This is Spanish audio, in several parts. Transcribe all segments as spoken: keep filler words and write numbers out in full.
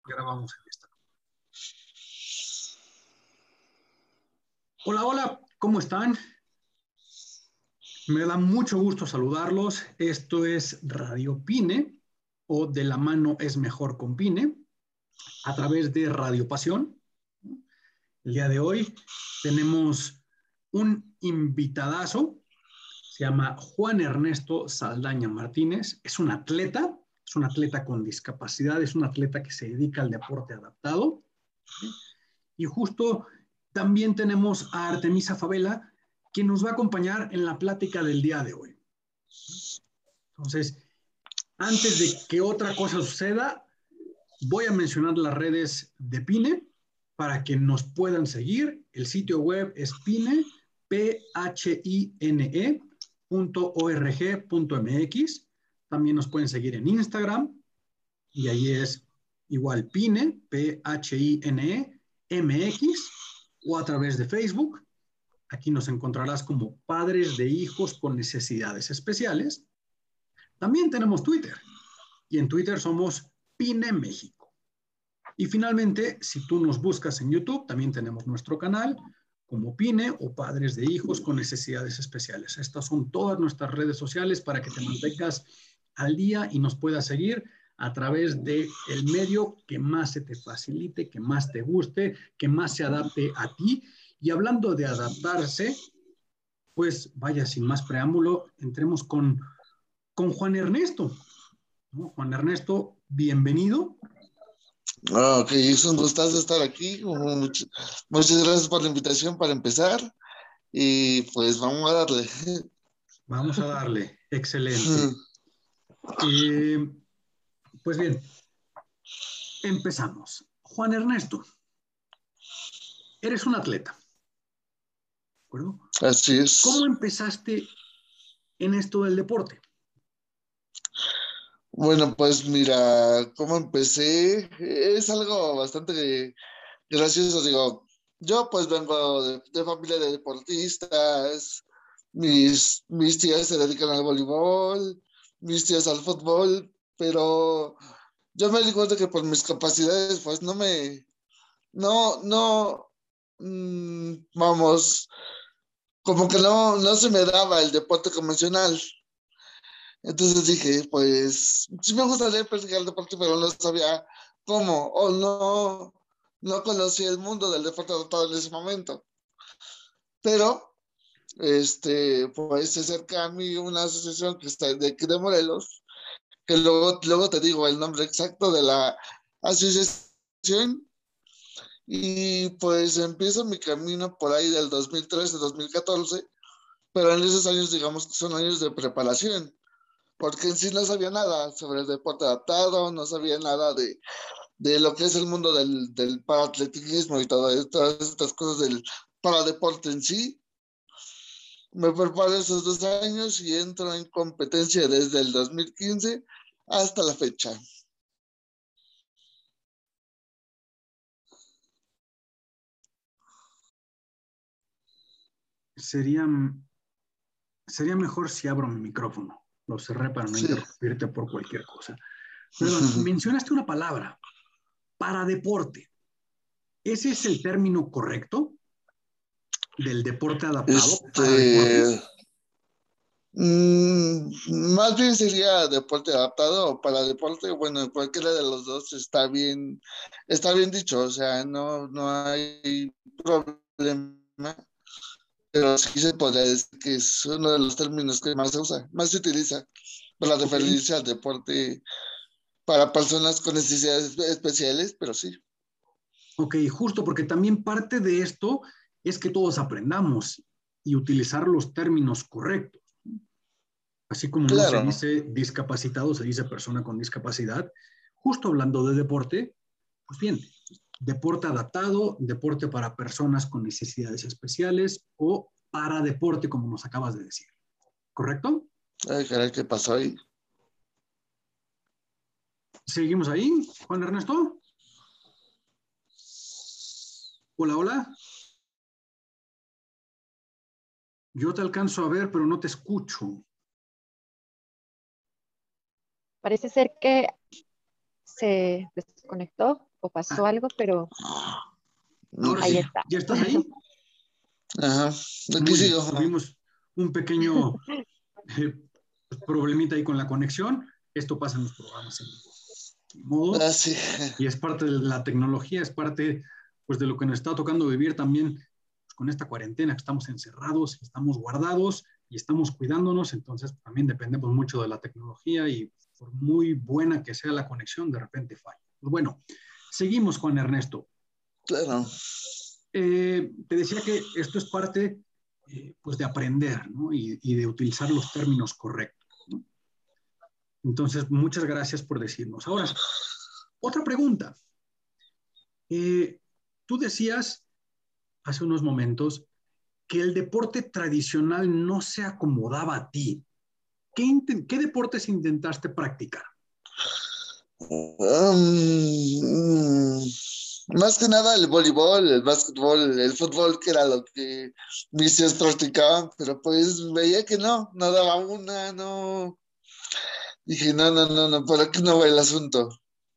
Grabamos en esta. Hola, hola, ¿cómo están? Me da mucho gusto saludarlos. Esto es Radio Pine, o De la mano es mejor con Pine, a través de Radio Pasión. El día de hoy tenemos un invitadazo, se llama Juan Ernesto Saldaña Martínez. Es un atleta, es un atleta con discapacidad, es un atleta que se dedica al deporte adaptado. Y justo también tenemos a Artemisa Favela, quien nos va a acompañar en la plática del día de hoy. Entonces, antes de que otra cosa suceda, voy a mencionar las redes de Pine para que nos puedan seguir. El sitio web es pine, p h i n e punto org punto m x. También nos pueden seguir en Instagram y ahí es igual Pine, p h i n e m x, o a través de Facebook. Aquí nos encontrarás como Padres de Hijos con Necesidades Especiales. También tenemos Twitter y en Twitter somos Pine México. Y finalmente, si tú nos buscas en YouTube, también tenemos nuestro canal como Pine o Padres de Hijos con Necesidades Especiales. Estas son todas nuestras redes sociales para que te mantengas al día y nos puedas seguir a través del medio que más se te facilite, que más te guste, que más se adapte a ti. Y hablando de adaptarse, pues vaya, sin más preámbulo, entremos con, con Juan Ernesto, ¿no? Juan Ernesto, bienvenido. Ok, es un gustazo estar aquí. Much, muchas gracias por la invitación para empezar. Y pues vamos a darle. Vamos a darle, excelente. Eh, pues bien, empezamos. Juan Ernesto, eres un atleta, ¿de acuerdo? Así es. ¿Cómo empezaste en esto del deporte? Bueno, pues mira, cómo empecé, es algo bastante gracioso. Digo, yo pues vengo de, de familia de deportistas, mis, mis tías se dedican al voleibol, mis tías al fútbol, pero yo me di cuenta que por mis capacidades pues no me, no, no, mmm, vamos, como que no, no se me daba el deporte convencional. Entonces dije, pues, sí me gustaría practicar el deporte, pero no sabía cómo, o no, no conocía el mundo del deporte adaptado en ese momento. Pero, este, pues se acerca a mí una asociación que está de aquí de Morelos, que luego, luego te digo el nombre exacto de la asociación, y pues empiezo mi camino por ahí del dos mil trece, dos mil catorce, pero en esos años digamos que son años de preparación, porque en sí no sabía nada sobre el deporte adaptado, no sabía nada de, de lo que es el mundo del, del paraatletismo y todo, todas estas cosas del paradeporte en sí. Me preparo esos dos años y entro en competencia desde el dos mil quince hasta la fecha. Sería, sería mejor si abro mi micrófono. Lo cerré para no Sí. interrumpirte por cualquier cosa. Perdón, mencionaste una palabra, paradeporte. ¿Ese es el término correcto del deporte adaptado, paradeporte? Este, mmm, más bien sería deporte adaptado o para deporte. Bueno, cualquiera de los dos está bien, está bien dicho, o sea, no, no hay problema, pero sí se podría decir que es uno de los términos que más se usa, más se utiliza para Okay. referirse al deporte para personas con necesidades especiales, pero sí. Ok, justo porque también parte de esto es que todos aprendamos y utilizar los términos correctos. Así como no se Claro. dice discapacitado, se dice persona con discapacidad. Justo hablando de deporte, pues bien, deporte adaptado, deporte para personas con necesidades especiales o para deporte, como nos acabas de decir. ¿Correcto? Ay, caray, ¿qué pasó ahí? ¿Seguimos ahí, Juan Ernesto? Hola, hola. Yo te alcanzo a ver, pero no te escucho. Parece ser que se desconectó. o pasó algo, pero Ahora ahí sí, está. ¿ya estás ahí? Ajá, aquí Muy bien, sigo. tuvimos un pequeño eh, problemita ahí con la conexión. Esto pasa en los programas en vivo. Ni modo. Ah, sí. Y es parte de la tecnología, es parte pues, de lo que nos está tocando vivir también pues, con esta cuarentena, que estamos encerrados, estamos guardados y estamos cuidándonos, entonces también dependemos mucho de la tecnología y por muy buena que sea la conexión, de repente falla. Pues bueno, seguimos con Ernesto. Claro. Eh, te decía que esto es parte eh, pues de aprender, ¿no? y, y de utilizar los términos correctos, ¿no? Entonces, muchas gracias por decirnos. Ahora, otra pregunta. Eh, tú decías hace unos momentos que el deporte tradicional no se acomodaba a ti. ¿Qué, ¿Qué deportes intentaste practicar? Um, más que nada el voleibol, el básquetbol, el fútbol, que era lo que mis tíos practicaban, pero pues veía que no, no daba una, no. Dije, no, no, no, no, por aquí no va el asunto.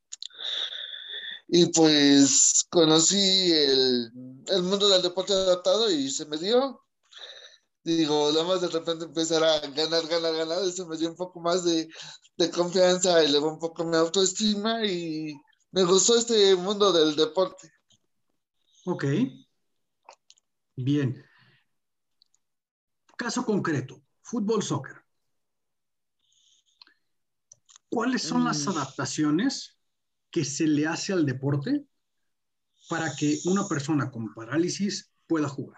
Y pues conocí el, el mundo del deporte adaptado y se me dio. Digo, nada más de repente empezar a ganar, ganar, ganar, eso me dio un poco más de, de confianza, elevó un poco mi autoestima y me gustó este mundo del deporte. Ok, bien. Caso concreto, fútbol, soccer. ¿Cuáles son las Mm, adaptaciones que se le hace al deporte para que una persona con parálisis pueda jugar?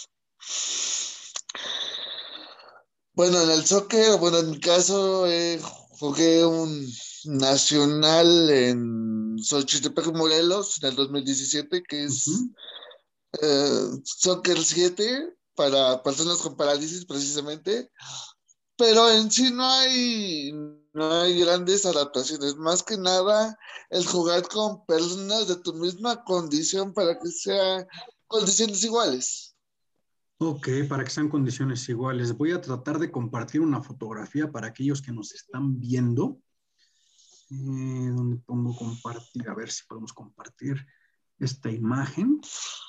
Bueno, en el soccer, bueno, en mi caso, eh, jugué un nacional en Xochitepec, Morelos, en el dos mil diecisiete, que es Uh-huh. eh, Soccer siete para personas con parálisis precisamente, pero en sí no hay, no hay grandes adaptaciones, más que nada el jugar con personas de tu misma condición para que sean condiciones iguales. Ok, para que sean condiciones iguales. Voy a tratar de compartir una fotografía para aquellos que nos están viendo. Eh, ¿Dónde pongo compartir? A ver si podemos compartir esta imagen.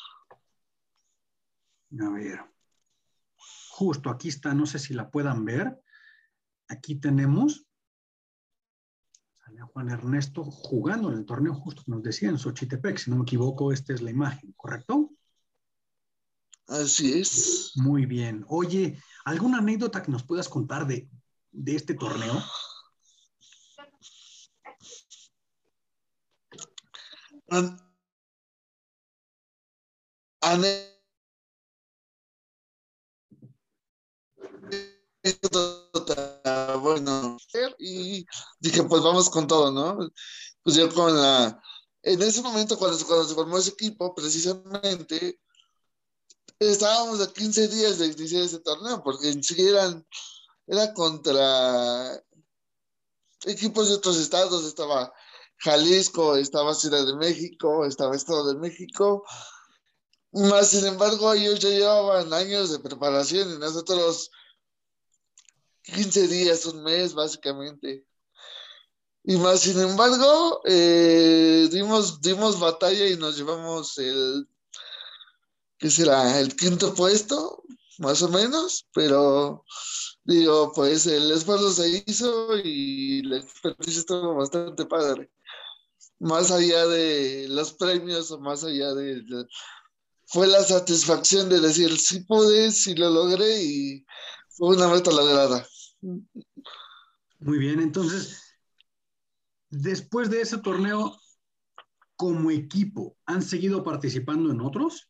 A ver. Justo aquí está, no sé si la puedan ver. Aquí tenemos a Juan Ernesto jugando en el torneo justo que nos decía en Xochitepec. Si no me equivoco, esta es la imagen, ¿correcto? Así es. Muy bien. Oye, ¿alguna anécdota que nos puedas contar de, de este torneo? An anécdota, bueno, y dije, pues vamos con todo, ¿no? Pues yo con la, en ese momento cuando, cuando se formó ese equipo, precisamente, estábamos a quince días de iniciar ese torneo, porque en sí eran, era contra equipos de otros estados, estaba Jalisco, estaba Ciudad de México, estaba Estado de México, más sin embargo ellos ya llevaban años de preparación y nosotros quince días, un mes básicamente. Y más sin embargo, eh, dimos, dimos batalla y nos llevamos el, ¿qué será? El quinto puesto, más o menos, pero digo, pues el esfuerzo se hizo y la experiencia estuvo bastante padre. Más allá de los premios o más allá de, de fue la satisfacción de decir, sí pude, sí lo logré y fue una meta lograda. Muy bien, entonces, después de ese torneo, como equipo, ¿han seguido participando en otros?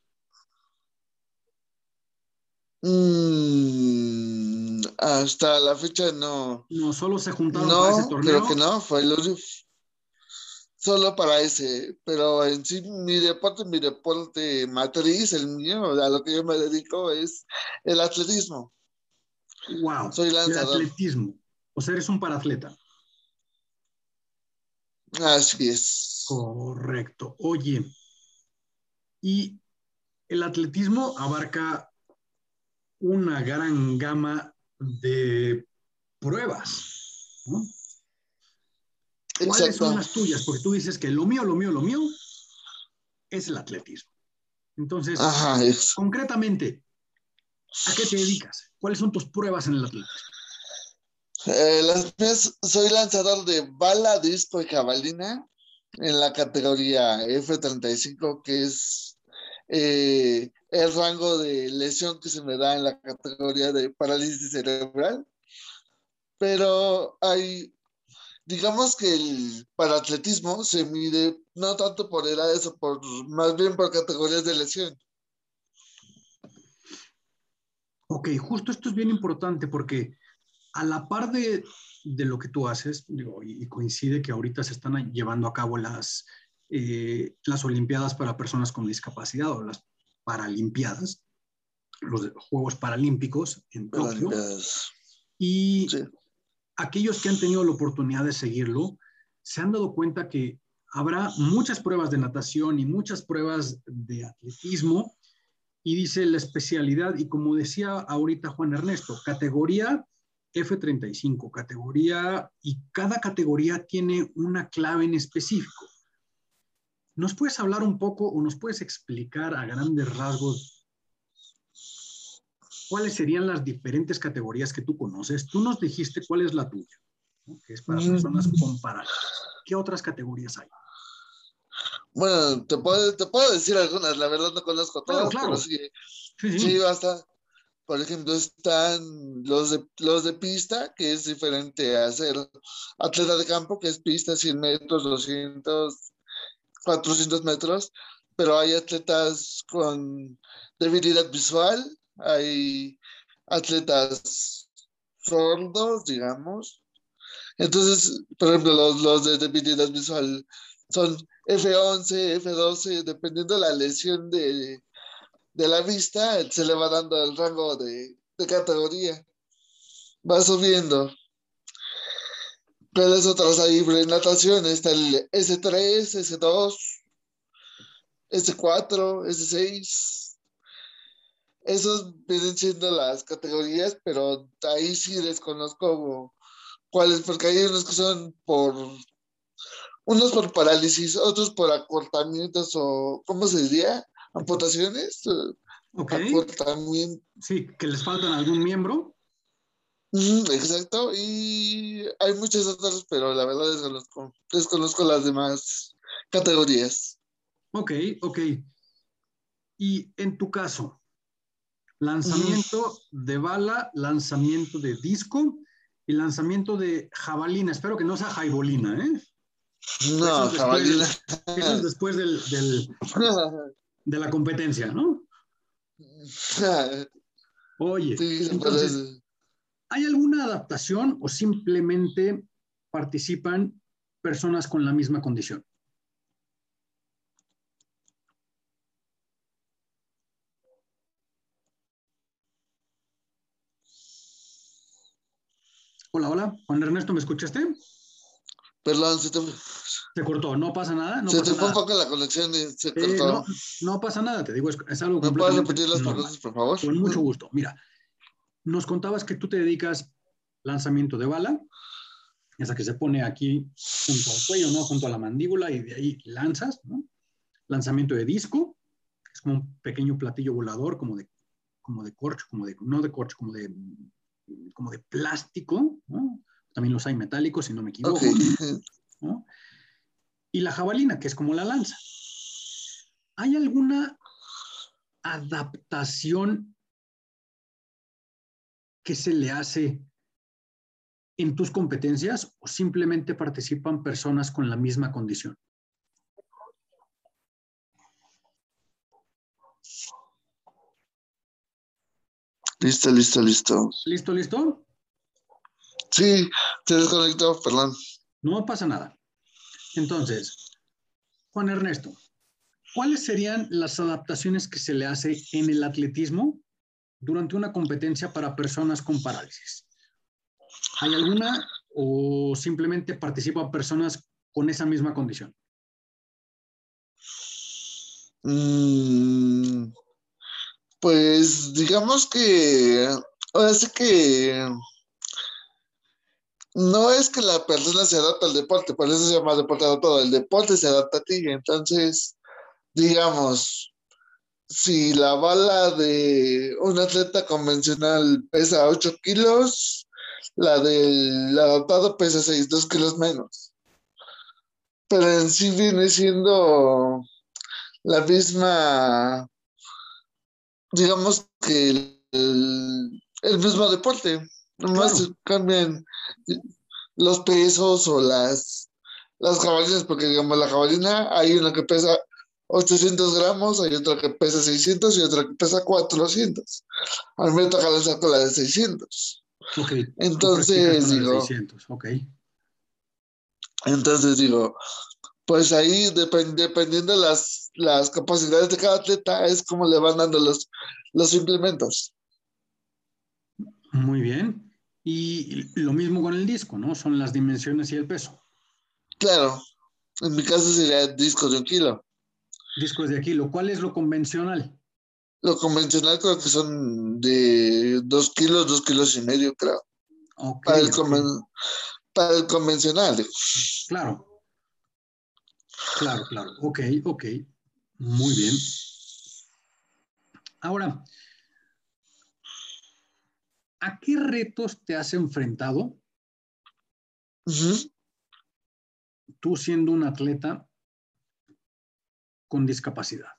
Mm, hasta la fecha no. No, solo se juntaron para ese No, creo que torneo. no, fue el único, solo para ese, pero en sí mi deporte, mi deporte matriz, el mío, a lo que yo me dedico es el atletismo. Wow, Soy el lanzador. atletismo. O sea, eres un paratleta. Así es. Correcto. Oye, y el atletismo abarca una gran gama de pruebas, ¿no? ¿Cuáles son Exacto. las tuyas? Porque tú dices que lo mío, lo mío, lo mío es el atletismo. Entonces, Ajá, es. concretamente, ¿a qué te dedicas? ¿Cuáles son tus pruebas en el atletismo? Eh, las mías, soy lanzador de bala, disco y jabalina en la categoría F treinta y cinco, que es eh, el rango de lesión que se me da en la categoría de parálisis cerebral. Pero hay, digamos que el para atletismo se mide no tanto por edades, o por, más bien por categorías de lesión. Ok, justo esto es bien importante porque a la par de, de lo que tú haces, digo, y, y coincide que ahorita se están llevando a cabo las, eh, las Olimpiadas para personas con discapacidad o las Paralimpiadas, los Juegos Paralímpicos en Tokio, Olimpiadas. y Sí. aquellos que han tenido la oportunidad de seguirlo se han dado cuenta que habrá muchas pruebas de natación y muchas pruebas de atletismo, y dice la especialidad, y como decía ahorita Juan Ernesto, categoría F treinta y cinco, categoría, y cada categoría tiene una clave en específico. ¿Nos puedes hablar un poco o nos puedes explicar a grandes rasgos cuáles serían las diferentes categorías que tú conoces? Tú nos dijiste cuál es la tuya, ¿no? Que es para personas con parálisis. ¿Qué otras categorías hay? Bueno, te puedo, te puedo decir algunas, la verdad no conozco Claro, todas, pero claro. sí, Sí, sí, sí. basta. Por ejemplo, están los de, los de pista, que es diferente a hacer atleta de campo, que es pista cien metros, doscientos, cuatrocientos metros, pero hay atletas con debilidad visual, hay atletas sordos, digamos. Entonces, por ejemplo, los, los de debilidad visual son F once, F doce, dependiendo de la lesión de, de la vista, se le va dando el rango de, de categoría. Va subiendo. ¿Cuáles otras hay? En natación está el S tres, S dos, S cuatro, S seis. Esos vienen siendo las categorías, pero ahí sí desconozco cuáles, porque hay unos que son por, unos por parálisis, otros por acortamientos o, ¿cómo se diría? Amputaciones. Ok. Acortamiento. Sí, que les faltan algún miembro. Mm, exacto, y hay muchas otras, pero la verdad desconozco, desconozco las demás categorías. Ok, ok. Y en tu caso, Ujú. lanzamiento de bala, lanzamiento de disco y lanzamiento de jabalina. Espero que no sea jaibolina, ¿eh? Eso No, es jabalina. después, eso es después del, del, de la competencia, ¿no? Oye, Sí, se entonces, parece. ¿hay alguna adaptación o simplemente participan personas con la misma condición? Hola, hola. Juan Ernesto, ¿me escuchaste? Perdón, se te, Se cortó. No pasa nada, no se pasa te fue un nada. poco la conexión y se Eh, no, cortó. no pasa nada, te digo, es, es algo ¿Me puedes completamente repetir las normal. preguntas, por favor? Con mucho gusto. Mira, nos contabas que tú te dedicas lanzamiento de bala, esa que se pone aquí junto al cuello, ¿no? Junto a la mandíbula y de ahí lanzas, ¿no? Lanzamiento de disco, es como un pequeño platillo volador, como de, como de corcho, como de, no de corcho, como de, como de plástico, ¿no? También los hay metálicos, si no me Ok. equivoco, ¿no? Y la jabalina, que es como la lanza. ¿Hay alguna adaptación que se le hace en tus competencias o simplemente participan personas con la misma condición? Listo, listo, listo. ¿Listo, listo? Sí, se desconectó, perdón. No pasa nada. Entonces, Juan Ernesto, ¿cuáles serían las adaptaciones que se le hace en el atletismo durante una competencia para personas con parálisis? ¿Hay alguna o simplemente participan personas con esa misma condición? Mm, pues digamos que, ahora sí que no es que la persona se adapta al deporte, por eso se llama deporte adaptado. El deporte se adapta a ti, entonces digamos, si la bala de un atleta convencional pesa ocho kilos, la del adaptado pesa seis, dos kilos menos. Pero en sí viene siendo la misma, digamos que el, el- el mismo deporte. Nomás Claro, se cambian los pesos o las, las jabalinas, porque digamos la jabalina hay una que pesa ochocientos gramos, hay otra que pesa seiscientos y otra que pesa cuatrocientos. A mí me toca lanzar con la de seiscientos. ok, tú practicas Entonces con la de digo, seiscientos, ok. entonces digo, pues ahí depend- dependiendo las, las capacidades de cada atleta es como le van dando los, los implementos. Muy bien. Y lo mismo con el disco, ¿no? Son las dimensiones y el peso. Claro, en mi caso sería disco de un kilo. Discos de aquí, lo cual es lo convencional. Lo convencional creo que son de dos kilos, dos kilos y medio, creo. Ok, Para el, ok. conven- para el convencional. Digo. Claro, claro, claro. Ok, ok. Muy bien. Ahora, ¿a qué retos te has enfrentado Ujú. tú siendo un atleta con discapacidad?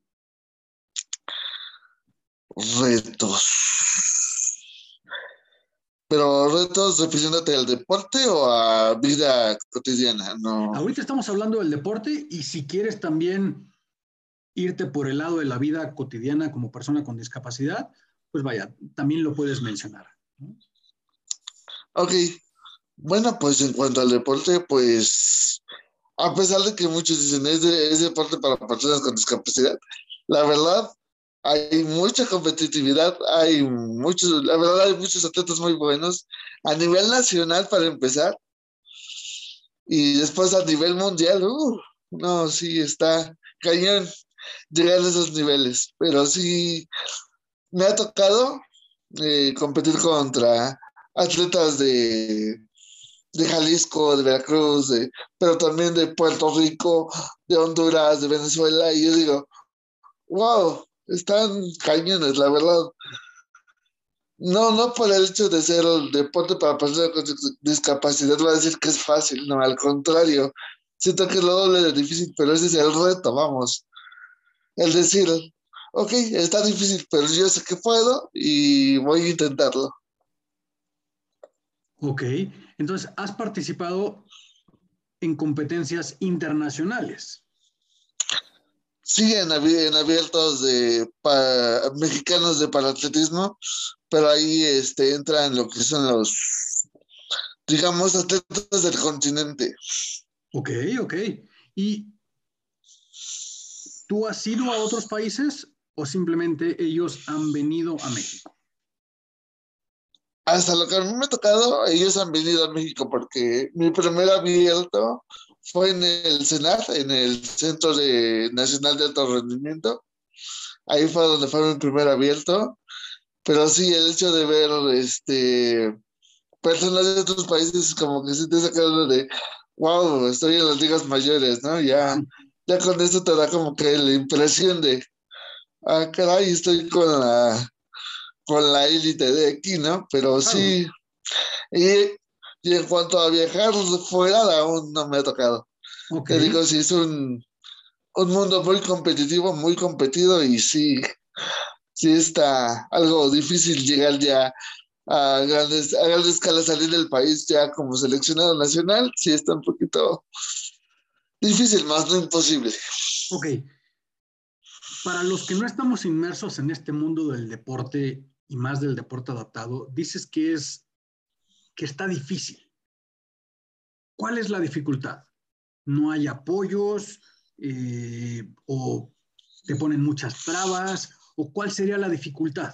Retos. Pero retos refiriéndote al deporte o a vida cotidiana, no. Ahorita estamos hablando del deporte y si quieres también irte por el lado de la vida cotidiana como persona con discapacidad, pues vaya, también lo puedes mencionar, ¿no? Ok, bueno, pues en cuanto al deporte, pues a pesar de que muchos dicen es, de- es deporte para personas con discapacidad, la verdad hay mucha competitividad, hay muchos, la verdad hay muchos atletas muy buenos a nivel nacional para empezar y después a nivel mundial, uh, no, sí está cañón llegar a esos niveles, pero sí me ha tocado eh, competir contra atletas de de Jalisco, de Veracruz, de, pero también de Puerto Rico, de Honduras, de Venezuela, y yo digo, wow, están cañones, la verdad. No, no por el hecho de ser el deporte para personas con discapacidad, va a decir que es fácil, no, al contrario, siento que es lo doble de difícil, pero ese es el reto, vamos, el decir, ok, está difícil, pero yo sé que puedo y voy a intentarlo. Ok, entonces has participado en competencias internacionales. Sí, en, abi- en abiertos de pa- mexicanos de paratletismo, pero ahí este, entran lo que son los, digamos, atletas del continente. Ok, ok. ¿Y tú has ido a otros países o simplemente ellos han venido a México? Hasta lo que a mí me ha tocado, ellos han venido a México porque mi primer abierto fue en el CENAR, en el Centro de Nacional de Alto Rendimiento. Ahí fue donde fue mi primer abierto. Pero sí, el hecho de ver este, personas de otros países como que sí te saca uno de, wow, estoy en las ligas mayores, ¿no? Ya, ya con eso te da como que la impresión de, ah, caray, estoy con la, con la élite de aquí, ¿no? Pero Claro, sí, y, y en cuanto a viajar fuera, aún no me ha tocado. ok, Te digo, sí, es un, un mundo muy competitivo, muy competido y sí, sí está algo difícil llegar ya a grandes, a grandes escalas, salir del país ya como seleccionado nacional, sí está un poquito difícil, más no imposible. ok. Para los que no estamos inmersos en este mundo del deporte y más del deporte adaptado, dices que es que está difícil. ¿Cuál es la dificultad? ¿No hay apoyos eh, o te ponen muchas trabas o cuál sería la dificultad?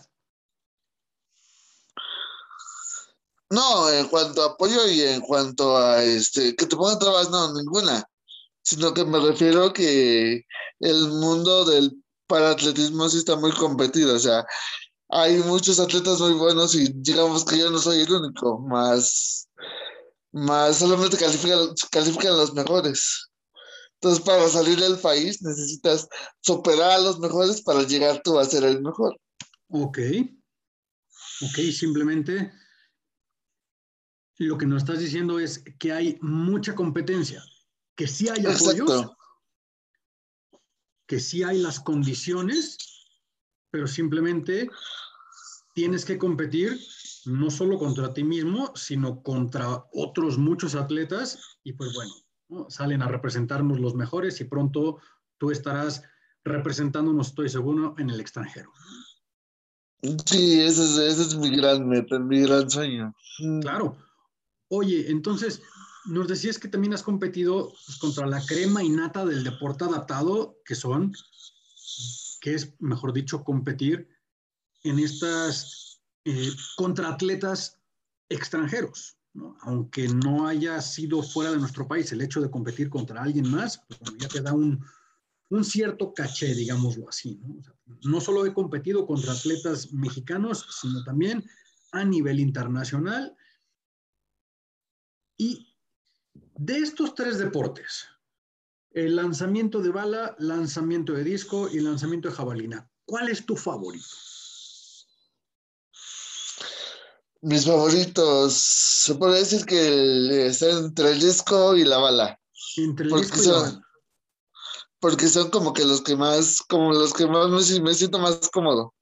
No, en cuanto a apoyo y en cuanto a este, que te pongan trabas, no, ninguna, sino que me refiero que el mundo del paratletismo sí está muy competido, o sea, hay muchos atletas muy buenos y digamos que yo no soy el único, más, más solamente califican, califican los mejores. Entonces, para salir del país necesitas superar a los mejores para llegar tú a ser el mejor. Ok, ok, simplemente lo que nos estás diciendo es que hay mucha competencia, que sí hay apoyos, Exacto. que sí hay las condiciones, pero simplemente tienes que competir no solo contra ti mismo, sino contra otros muchos atletas y pues bueno, ¿no? Salen a representarnos los mejores y pronto tú estarás representándonos, estoy seguro, en el extranjero. Sí, ese es, ese es mi gran meta, mi gran sueño. Mm. Claro. Oye, entonces, nos decías que también has competido pues, contra la crema innata del deporte adaptado, que son, que es, mejor dicho, competir en estas eh, contra atletas extranjeros, ¿no? Aunque no haya sido fuera de nuestro país, el hecho de competir contra alguien más, pues bueno, ya te da un, un cierto caché, digámoslo así, ¿no? O sea, no solo he competido contra atletas mexicanos, sino también a nivel internacional. Y de estos tres deportes, el lanzamiento de bala, lanzamiento de disco y lanzamiento de jabalina, ¿cuál es tu favorito? Mis favoritos, se puede decir que el- está entre el disco y la bala, Entre el porque disco y la bala. son, porque son como que los que más, como los que más me, me siento más cómodo.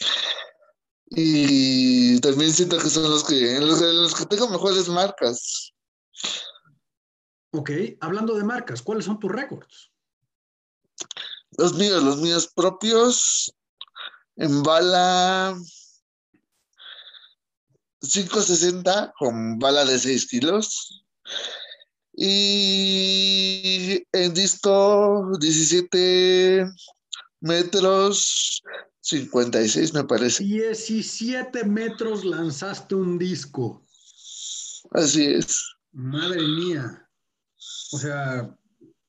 Y también siento que son los que, en los, en los que tengo mejores marcas. Ok, hablando de marcas, ¿cuáles son tus récords? Los míos, los míos propios, en bala quinientos sesenta con bala de seis kilos. Y en disco diecisiete metros cincuenta y seis me parece. diecisiete metros lanzaste un disco. Así es. Madre mía. O sea,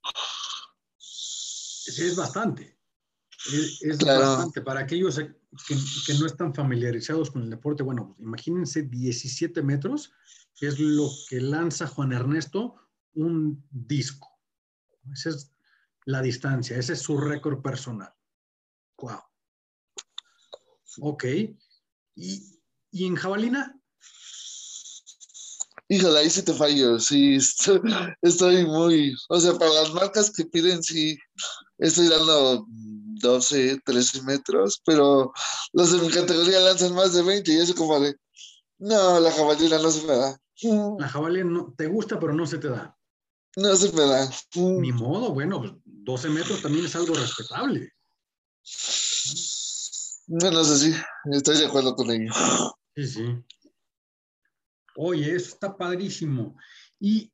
sí es bastante. Es, es Claro. bastante. Para aquellos que, que, no están familiarizados con el deporte, bueno, pues imagínense diecisiete metros, que es lo que lanza Juan Ernesto un disco. Esa es la distancia, ese es su récord personal. Wow. Ok. ¿Y, y en jabalina? Híjole, ahí sí te fallo. Sí, estoy, estoy muy. O sea, para las marcas que piden, sí, estoy dando doce trece metros, pero los de mi categoría lanzan más de veinte y eso como de. No, la jabalina no se me da. La jabalina no, te gusta, pero no se te da. No se me da. Ni modo, bueno, pues doce metros también es algo respetable. No, no sé si estoy de acuerdo con ello. Sí, sí. Oye, eso está padrísimo. Y,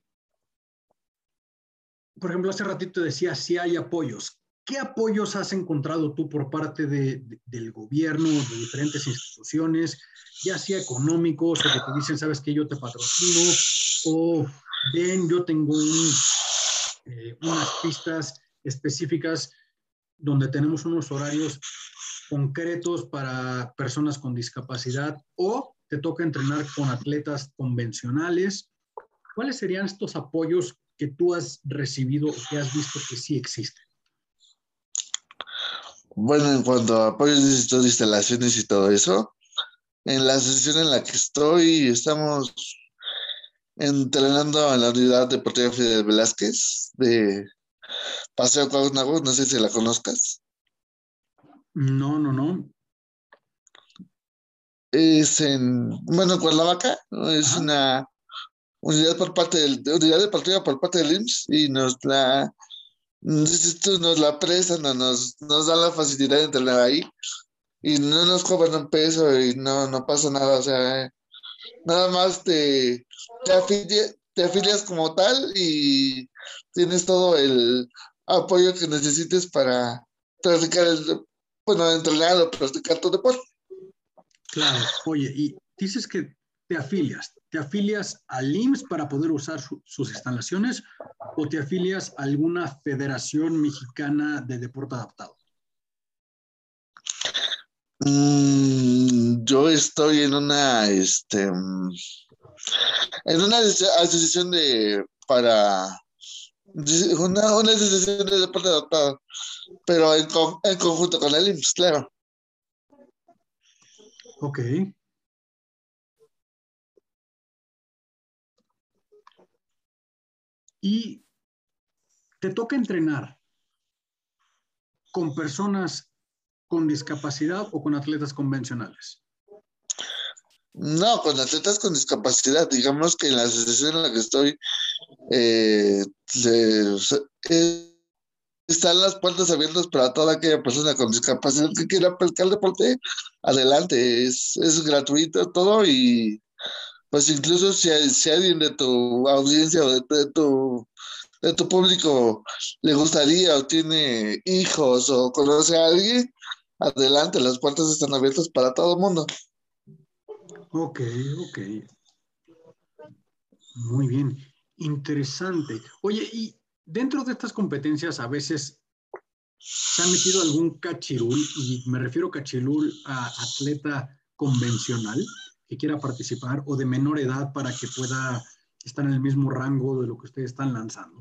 por ejemplo, hace ratito decía si hay apoyos. ¿Qué apoyos has encontrado tú por parte de, de, del gobierno, de diferentes instituciones, ya sea económicos o que te dicen, sabes que yo te patrocino, o ven, yo tengo un, eh, unas pistas específicas donde tenemos unos horarios concretos para personas con discapacidad o te toca entrenar con atletas convencionales? ¿Cuáles serían estos apoyos que tú has recibido o que has visto que sí existen? Bueno, en cuanto a apoyos de instalaciones y todo eso, en la sesión en la que estoy, estamos entrenando en la unidad deportiva Fidel Velázquez de Paseo Cuauhtémoc, no sé si la conozcas. No, no, no. Es en, bueno, Cuernavaca, ¿no? Es Ajá. una unidad por parte del, unidad deportiva por parte del I M S S y nos la, nos la prestan, no nos, nos dan la facilidad de entrenar ahí y no nos cobran un peso y no, no pasa nada, o sea, nada más te, te, afilia- te afilias como tal y tienes todo el apoyo que necesites para practicar el, bueno, entrenar o practicar tu deporte. Claro. Oye, y dices que te afilias. ¿Te afilias al I M S S para poder usar su, sus instalaciones o te afilias a alguna federación mexicana de deporte adaptado? Mm, yo estoy en una, este, mm, en una asociación de, para Una, una asociación de deporte adaptado, pero en, con, en conjunto con el I M S S, claro. Ok. Y te toca entrenar con personas con discapacidad o con atletas convencionales. No, con atletas con discapacidad. Digamos que en la asociación en la que estoy, eh, se, se, eh, están las puertas abiertas para toda aquella persona con discapacidad que quiera practicar deporte. Adelante, es, es gratuito todo y pues incluso si, hay, si alguien de tu audiencia o de, de, tu, de tu público le gustaría o tiene hijos o conoce a alguien, adelante, las puertas están abiertas para todo el mundo. Ok, ok. Muy bien. Interesante. Oye, y dentro de estas competencias a veces se ha metido algún cachirul, y me refiero cachirul a atleta convencional que quiera participar o de menor edad para que pueda estar en el mismo rango de lo que ustedes están lanzando.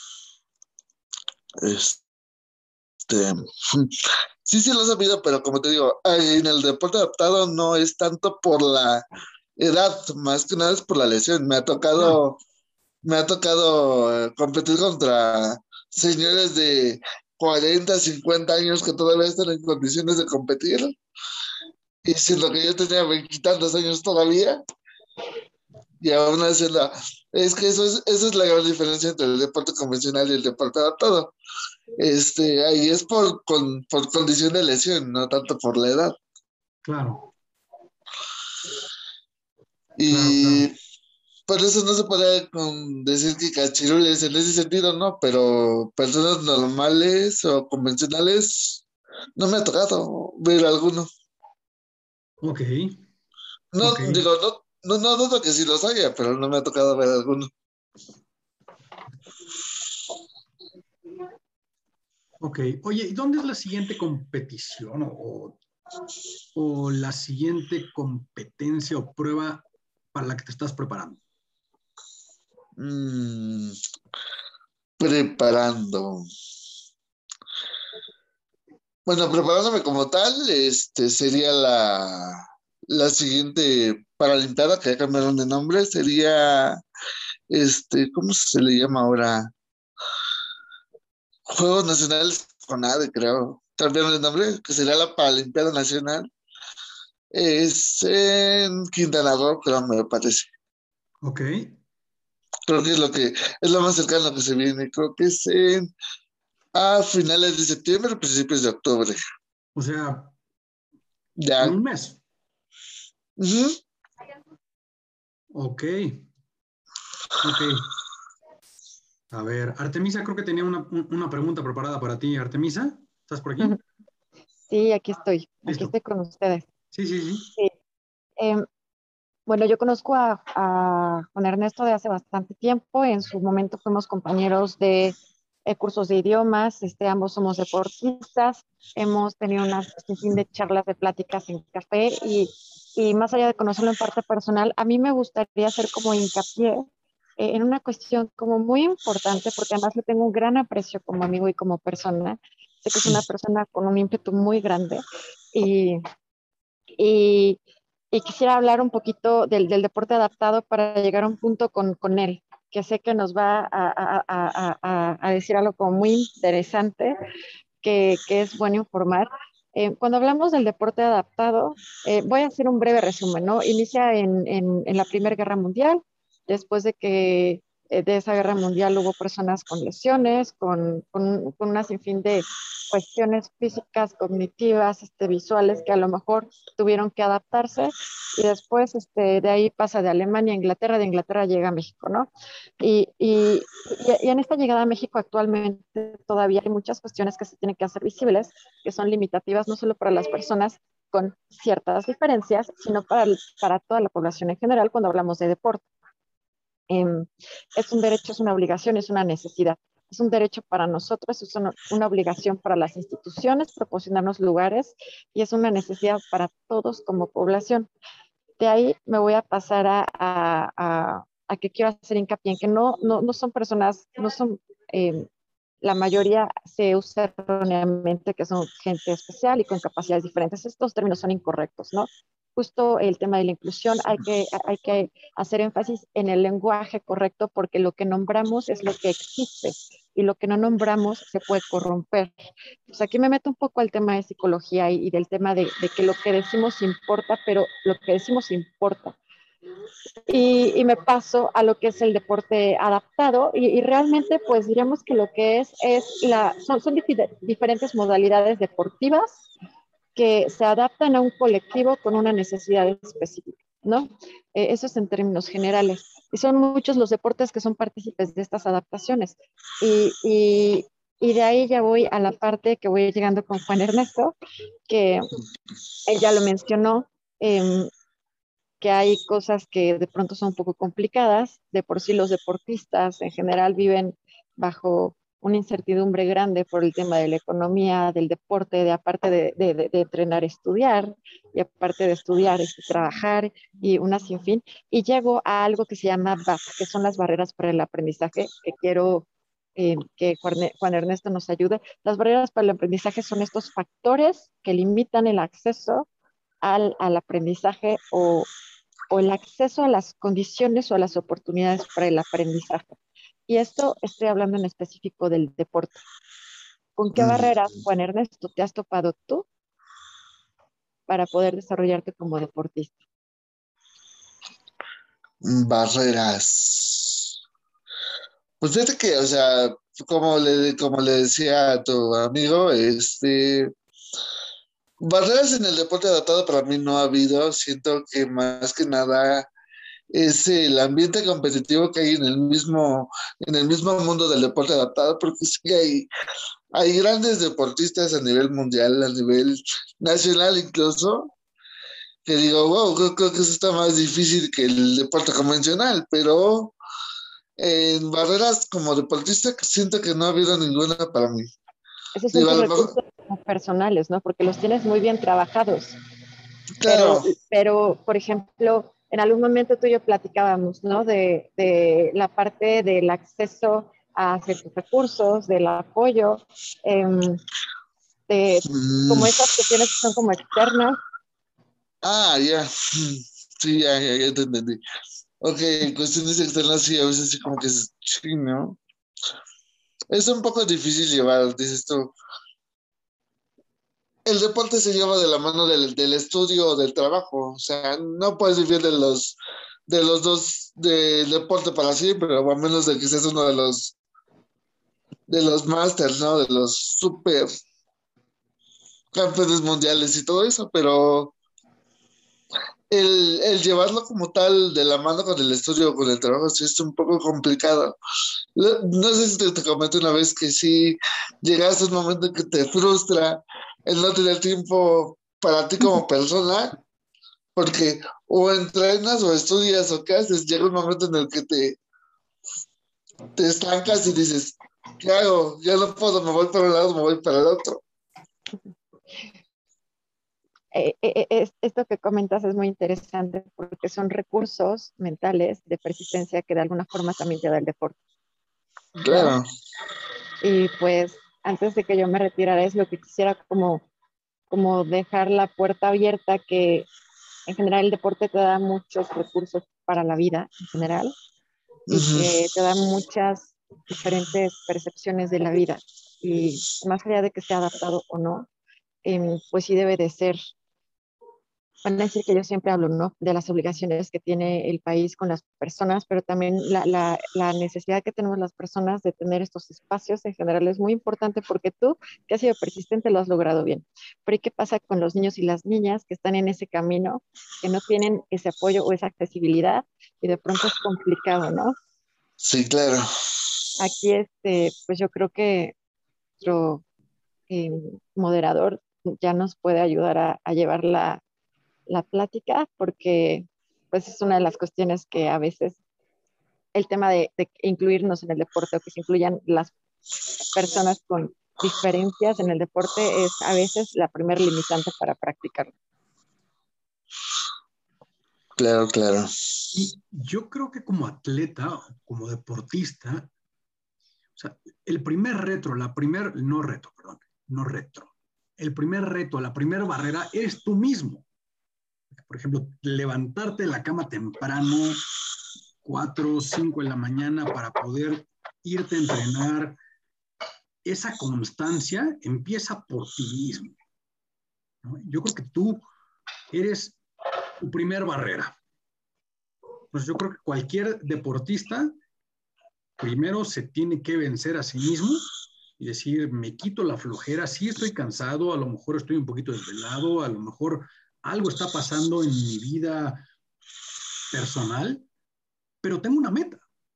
Este, sí, sí lo he sabido, pero como te digo, en el deporte adaptado no es tanto por la edad, más que nada es por la lesión. Me ha Ah, tocado, me ha tocado eh, competir contra señores de cuarenta, cincuenta años que todavía están en condiciones de competir. Y siendo que yo tenía veintitantos años todavía, y aún así la, es que eso es, esa es la gran diferencia entre el deporte convencional y el deporte adaptado. Este, ahí es por, con, por condición de lesión, no tanto por la edad. claro, claro, Y claro. por eso no se puede con, decir que cachirules en ese sentido, ¿no? Pero personas normales o convencionales, no me ha tocado ver alguno. Ok, No, ok, digo, no, no, no dudo que sí los haya, pero no me ha tocado ver alguno. ok. Oye, ¿y dónde es la siguiente competición o, o la siguiente competencia o prueba para la que te estás preparando? Mm, preparando. Bueno, preparándome como tal, este sería la, la siguiente Paralimpiada, que ya cambiaron de nombre, sería, este, ¿cómo se le llama ahora? Juegos Nacionales CONADE, creo. Cambiaron de nombre, que sería la Paralimpiada Nacional. Es en Quintana Roo, creo, me parece. Ok, Creo que es lo que es lo más cercano que se viene. Creo que es en, a finales de septiembre, principios de octubre. o sea, en Ya. un mes. Ujú. Ok, ok. A ver, Artemisa, creo que tenía una, una pregunta preparada para ti. Artemisa, ¿estás por aquí? Sí, aquí estoy, aquí Listo. estoy con ustedes. Sí, sí, sí. Sí. Em, bueno, yo conozco a, a Juan Ernesto de hace bastante tiempo. En su momento fuimos compañeros de eh, cursos de idiomas. Este, ambos somos deportistas. Hemos tenido una sinfín de charlas, de pláticas en café y, y más allá de conocerlo en parte personal, a mí me gustaría hacer como hincapié eh, en una cuestión como muy importante, porque además le tengo un gran aprecio como amigo y como persona. Sé que es una persona con un ímpetu muy grande y, y, y quisiera hablar un poquito del, del, deporte adaptado para llegar a un punto con, con él, que sé que nos va a, a, a, a, a decir algo como muy interesante, que, que es bueno informar. Eh, cuando hablamos del deporte adaptado, eh, voy a hacer un breve resumen, ¿no? Inicia en, en, en la Primera Guerra Mundial, después de que eh, de esa guerra mundial hubo personas con lesiones, con, con, con una sinfín de cuestiones físicas, cognitivas, este, visuales, que a lo mejor tuvieron que adaptarse, y después este, de ahí pasa de Alemania a Inglaterra, de Inglaterra llega a México, ¿no? Y, y, y, y en esta llegada a México actualmente todavía hay muchas cuestiones que se tienen que hacer visibles, que son limitativas no solo para las personas con ciertas diferencias, sino para, para toda la población en general cuando hablamos de deporte. Eh, es un derecho, es una obligación, es una necesidad. Es un derecho para nosotros, es una, una obligación para las instituciones, proporcionarnos lugares, y es una necesidad para todos como población. De ahí me voy a pasar a, a, a, a que quiero hacer hincapié en que no, no, no son personas, no son eh, la mayoría se usa erróneamente que son gente especial y con capacidades diferentes. Estos términos son incorrectos, ¿no? Justo el tema de la inclusión, hay que, hay que hacer énfasis en el lenguaje correcto porque lo que nombramos es lo que existe y lo que no nombramos se puede corromper. Pues aquí me meto un poco al tema de psicología y, y del tema de, de que lo que decimos importa, pero lo que decimos importa. Y, y me paso a lo que es el deporte adaptado y, y realmente pues diríamos que lo que es es la, son, son dif- diferentes modalidades deportivas que se adaptan a un colectivo con una necesidad específica, ¿no? Eh, eso es en términos generales. Y son muchos los deportes que son partícipes de estas adaptaciones. Y, y, y de ahí ya voy a la parte que voy llegando con Juan Ernesto, que él ya lo mencionó, eh, que hay cosas que de pronto son un poco complicadas. De por sí los deportistas en general viven bajo una incertidumbre grande por el tema de la economía, del deporte, de aparte de, de, de, de entrenar, estudiar, y aparte de estudiar, este, trabajar y una sinfín. Y llego a algo que se llama B A P, que son las barreras para el aprendizaje, que quiero eh, que Juan Ernesto nos ayude. Las barreras para el aprendizaje son estos factores que limitan el acceso al, al aprendizaje o, o el acceso a las condiciones o a las oportunidades para el aprendizaje. Y esto estoy hablando en específico del deporte. ¿Con qué barreras, Juan Ernesto, te has topado tú para poder desarrollarte como deportista? Barreras. Pues fíjate que, o sea, como le, como le decía a tu amigo, este, barreras en el deporte adaptado para mí no ha habido. Siento que más que nada es el ambiente competitivo que hay en el mismo, en el mismo mundo del deporte adaptado, porque sí hay, hay grandes deportistas a nivel mundial, a nivel nacional incluso, que digo, wow, creo, creo que eso está más difícil que el deporte convencional, pero en barreras como deportista siento que no ha habido ninguna para mí. Esos son Digo, a tus lo mejor, recursos personales, ¿no? Porque los tienes muy bien trabajados. Pero, claro, pero, por ejemplo, en algún momento tú y yo platicábamos, ¿no? De, de la parte del acceso a ciertos recursos, del apoyo, eh, de mm, como esas cuestiones que son como externas. ah, ya, mm, sí, ya, ya, ya te entendí. Ok, cuestiones externas sí, a veces sí como que es chino. Es un poco difícil llevar, dices tú. El deporte se lleva de la mano del, del estudio o del trabajo. O sea, no puedes vivir de los, de los dos del deporte para siempre, o a menos de que seas uno de los, de los masters, ¿no? De los super campeones mundiales y todo eso, pero el, el llevarlo como tal de la mano con el estudio o con el trabajo sí es un poco complicado. No sé si te, te comenté una vez que sí llegaste a un momento en que te frustra el no tener tiempo para ti como persona, porque o entrenas o estudias o qué haces, llega un momento en el que te, te estancas y dices, ¿qué hago? Ya no puedo, me voy para un lado, me voy para el otro. Eh, eh, es, esto que comentas es muy interesante porque son recursos mentales de persistencia que de alguna forma también te da el deporte, ¿no? Claro. Y pues antes de que yo me retirara es lo que quisiera como, como dejar la puerta abierta que en general el deporte te da muchos recursos para la vida en general y Ujú. que te da muchas diferentes percepciones de la vida. Y más allá de que sea adaptado o no, eh, pues sí debe de ser. Van a decir que yo siempre hablo, ¿no? De las obligaciones que tiene el país con las personas, pero también la, la, la necesidad que tenemos las personas de tener estos espacios en general es muy importante porque tú, que has sido persistente, lo has logrado bien. Pero ¿y qué pasa con los niños y las niñas que están en ese camino, que no tienen ese apoyo o esa accesibilidad y de pronto es complicado, ¿no? Sí, claro. Aquí, este, pues yo creo que nuestro eh, moderador ya nos puede ayudar a, a llevar la la plática porque pues es una de las cuestiones que a veces el tema de, de incluirnos en el deporte o que se incluyan las personas con diferencias en el deporte es a veces la primera limitante para practicarlo. Claro, claro. Y yo creo que como atleta, como deportista, O sea, el primer reto, la primer, no reto, perdón, no retro. El primer reto, la primera barrera es tú mismo. Por ejemplo, levantarte de la cama temprano, cuatro, cinco de la mañana para poder irte a entrenar. Esa constancia empieza por ti mismo, ¿no? Yo creo que tú eres tu primer barrera. Pues yo creo que cualquier deportista primero se tiene que vencer a sí mismo y decir, me quito la flojera, sí estoy cansado, a lo mejor estoy un poquito desvelado, a lo mejor algo está pasando en mi vida personal, pero tengo una meta.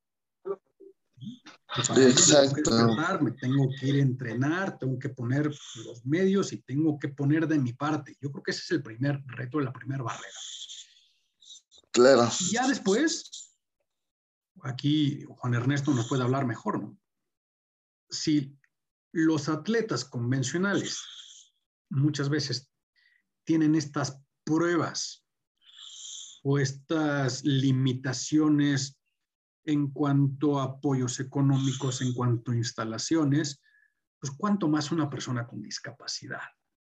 Y para ello me tengo que Exacto. despertar, me tengo que ir a entrenar, tengo que poner los medios y tengo que poner de mi parte. Yo creo que ese es el primer reto, la primera barrera. Claro. Y ya después, aquí Juan Ernesto nos puede hablar mejor, ¿no? Si los atletas convencionales muchas veces tienen estas pruebas o estas limitaciones en cuanto a apoyos económicos, en cuanto a instalaciones, pues cuánto más una persona con discapacidad.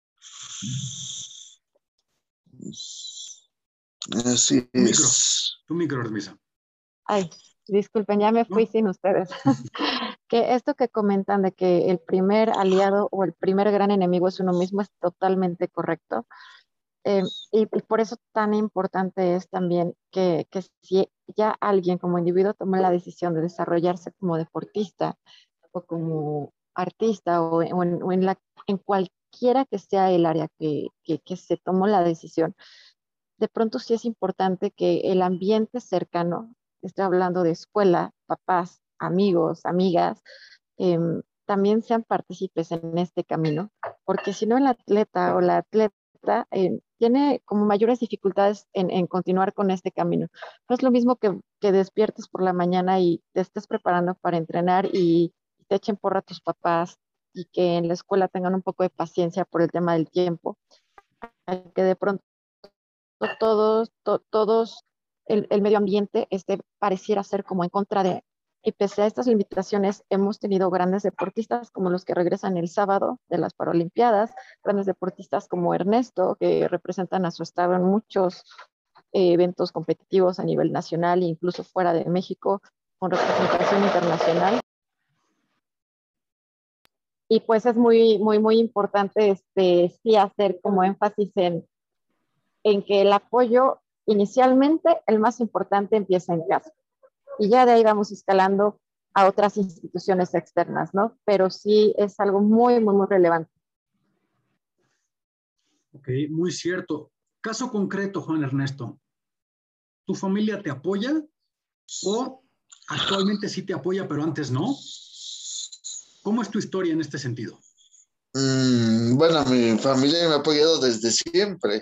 Así Tu micro, es. tu micro, Artemisa. Ay, disculpen, ya me fui ¿No? sin ustedes. Que esto que comentan de que el primer aliado o el primer gran enemigo es uno mismo es totalmente correcto. Eh, y, y por eso tan importante es también que, que si ya alguien como individuo toma la decisión de desarrollarse como deportista o como artista o, o en, o en, la, en cualquiera que sea el área que, que, que se tomó la decisión, de pronto sí es importante que el ambiente cercano, estoy hablando de escuela, papás, amigos, amigas, eh, también sean partícipes en este camino, porque si no el atleta o la atleta eh, tiene como mayores dificultades en, en, continuar con este camino. No es lo mismo que, que despiertes por la mañana y te estés preparando para entrenar y te echen porra a tus papás y que en la escuela tengan un poco de paciencia por el tema del tiempo, que de pronto todos, to, todos el, el, medio ambiente este, pareciera ser como en contra de, y pese a estas limitaciones hemos tenido grandes deportistas como los que regresan el sábado de las Paralimpiadas, grandes deportistas como Ernesto, que representan a su estado en muchos eh, eventos competitivos a nivel nacional e incluso fuera de México, con representación internacional. Y pues es muy, muy, muy importante este, sí hacer como énfasis en en que el apoyo inicialmente, el más importante, empieza en casa. Y ya de ahí vamos escalando a otras instituciones externas, ¿no? Pero sí es algo muy, muy, muy relevante. Ok, muy cierto. Caso concreto, Juan Ernesto. ¿Tu familia te apoya o actualmente sí te apoya, pero antes no? ¿Cómo es tu historia en este sentido? Mm, bueno, mi familia me ha apoyado desde siempre.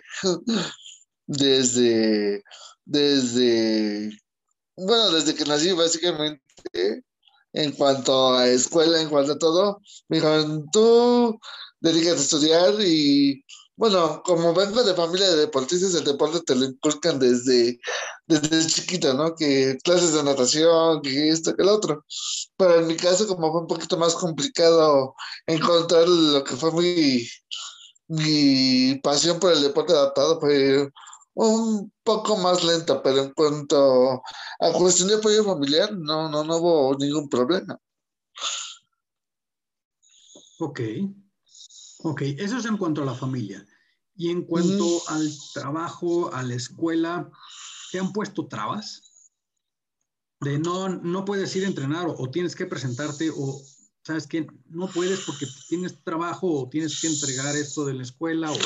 Desde, desde, bueno, desde que nací, básicamente, en cuanto a escuela, en cuanto a todo, me dijeron, tú dedícate a estudiar y, bueno, como vengo de familia de deportistas, el deporte te lo inculcan desde, desde chiquito, ¿no? Que clases de natación, que esto, que el otro. Pero en mi caso, como fue un poquito más complicado encontrar lo que fue mi, mi pasión por el deporte adaptado, fue un poco más lenta, pero en cuanto a cuestión de apoyo familiar, no, no, no hubo ningún problema. Ok, ok, eso es en cuanto a la familia. Y en cuanto Mm. al trabajo, a la escuela, ¿te han puesto trabas? De no, no puedes ir a entrenar o, o tienes que presentarte o sabes que no puedes porque tienes trabajo o tienes que entregar esto de la escuela o...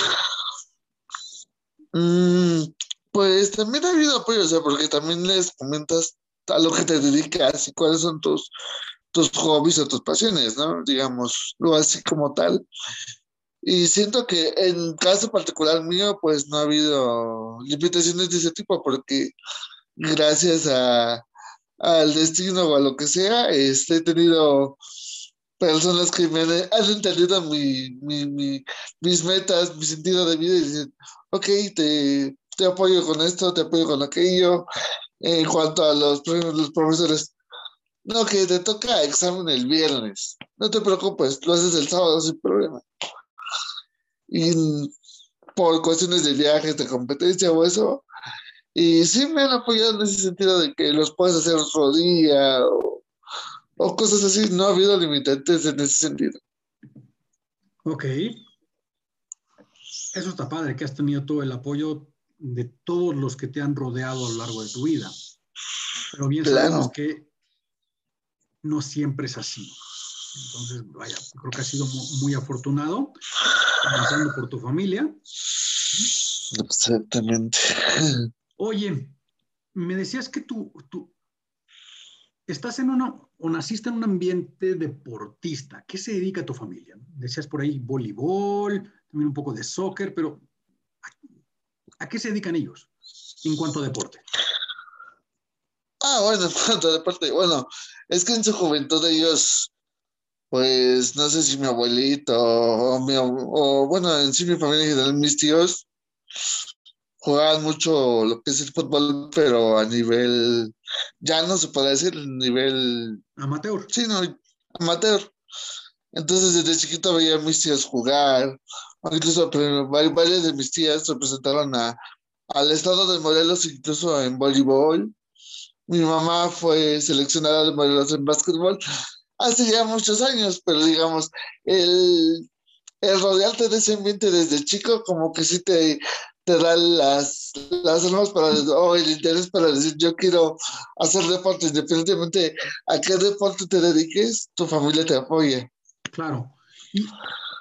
Mm, pues también ha habido apoyo, o sea, porque también les comentas a lo que te dedicas y cuáles son tus, tus hobbies o tus pasiones, ¿no? Digamos, lo así como tal. Y siento que en caso particular mío, pues no ha habido limitaciones de ese tipo, porque gracias a, al destino o a lo que sea, este, he tenido personas que me han, han entendido mi, mi, mi, mis metas, mi sentido de vida y dicen, ok, te, te apoyo con esto, te apoyo con aquello. En cuanto a los, los profesores, no, que te toca examen el viernes. No te preocupes, lo haces el sábado sin problema. Y por cuestiones de viajes, de competencia o eso. Y sí me han apoyado en ese sentido de que los puedes hacer otro día o, o cosas así. No ha habido limitantes en ese sentido. Ok. Eso está padre, que has tenido todo el apoyo de todos los que te han rodeado a lo largo de tu vida. Pero bien sabemos Claro. que no siempre es así. Entonces, vaya, creo que has sido muy afortunado, comenzando por tu familia. Exactamente. Oye, me decías que tú, tú estás en una, o naciste en un ambiente deportista. ¿Qué se dedica a tu familia? Decías por ahí voleibol, también un poco de soccer, pero ¿a, a qué se dedican ellos en cuanto a deporte? Ah, bueno, en cuanto a deporte, bueno, es que en su juventud ellos, pues, no sé si mi abuelito o mi, ab- o bueno, en sí mi familia en general, mis tíos, jugaban mucho lo que es el fútbol, pero a nivel, ya no se puede decir, nivel, Amateur. sí, no, amateur. Entonces desde chiquito veía a mis tías jugar, o incluso pero, vari- varias de mis tías representaron a, al estado de Morelos, incluso en voleibol. Mi mamá fue seleccionada de Morelos en básquetbol hace ya muchos años, pero digamos, el, el rodearte de ese ambiente desde chico, como que sí te, te da las, las armas para, o el interés para decir, yo quiero hacer deporte, independientemente a qué deporte te dediques, tu familia te apoya. Claro. ¿Y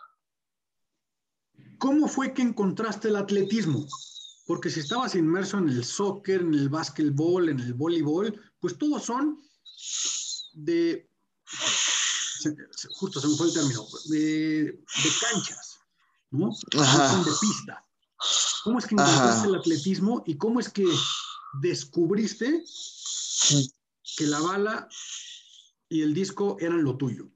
cómo fue que encontraste el atletismo? Porque si estabas inmerso en el soccer, en el básquetbol, en el voleibol, pues todos son de, justo se me fue el término, de, de canchas, ¿no? No Ajá, son de pista. ¿Cómo es que encontraste ajá. el atletismo y cómo es que descubriste que la bala y el disco eran lo tuyo?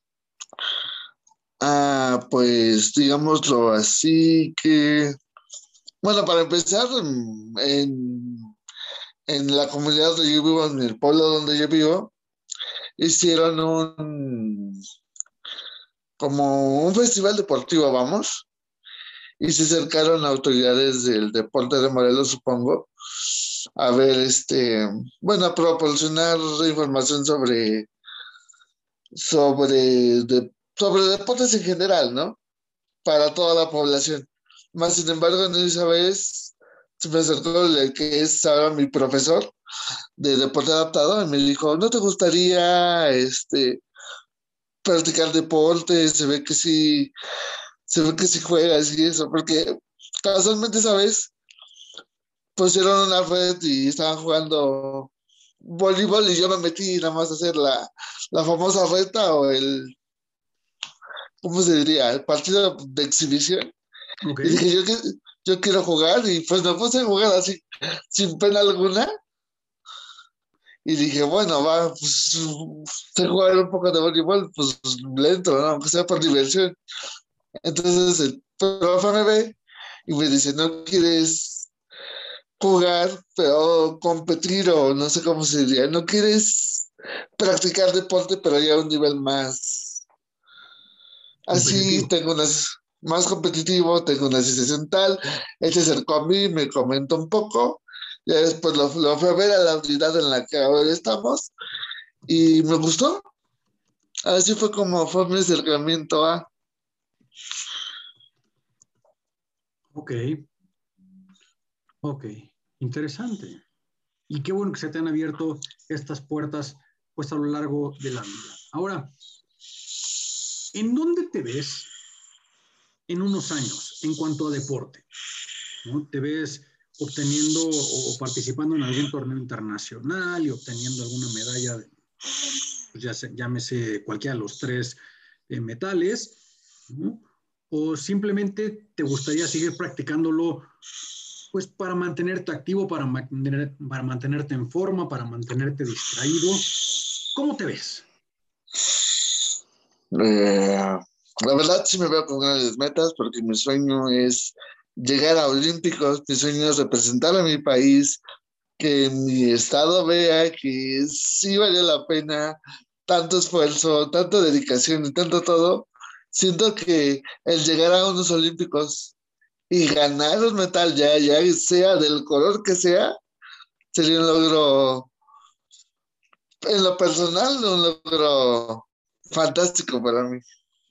Ah, pues digámoslo así que, bueno, para empezar, en, en, en la comunidad donde yo vivo, en el pueblo donde yo vivo, hicieron un, como un festival deportivo, vamos, y se acercaron autoridades del deporte de Morelos, supongo, a ver, este, bueno, a proporcionar información sobre, sobre, de, sobre deportes en general, ¿no? Para toda la población. Más sin embargo, en esa vez se me acercó el que es ahora mi profesor de deporte adaptado y me dijo, ¿no te gustaría este, practicar deporte? Se ve que sí, se ve que sí juegas y eso, porque casualmente esa vez pusieron una red y estaban jugando voleibol y yo me metí nada más a hacer la, la famosa reta o el, ¿cómo se diría? El partido de exhibición. ¿Ok? Y dije, yo, yo quiero jugar y pues me puse a jugar así, sin pena alguna. Y dije, bueno, va, pues sé jugar un poco de voleibol, pues lento, ¿no? Aunque sea por diversión. Entonces el profe me ve y me dice, ¿no quieres jugar, pero competir o no sé cómo se diría? ¿No quieres practicar deporte, pero ya a un nivel más? Así Competitivo. tengo unas más competitivo, tengo una sensación tal. Él se acercó a mí, me comentó un poco. Ya después lo, lo fui a ver a la unidad en la que ahora estamos y me gustó. Así fue como fue mi acercamiento a. Ok, ok. Interesante. Y qué bueno que se te han abierto estas puertas pues a lo largo de la vida. Ahora, ¿en dónde te ves en unos años en cuanto a deporte? ¿No? ¿Te ves obteniendo o, o participando en algún torneo internacional y obteniendo alguna medalla, de, pues ya se, llámese cualquiera de los tres eh, metales, ¿no? ¿O simplemente te gustaría seguir practicándolo pues para mantenerte activo, para, mantener, para mantenerte en forma, para mantenerte distraído? ¿Cómo te ves? Eh, la verdad sí me veo con grandes metas porque mi sueño es llegar a Olímpicos, mi sueño es representar a mi país que mi estado vea que sí valió la pena tanto esfuerzo, tanta dedicación y tanto todo. Siento que el llegar a unos olímpicos y ganar un metal, ya, ya sea del color que sea, sería un logro, en lo personal, un logro fantástico para mí.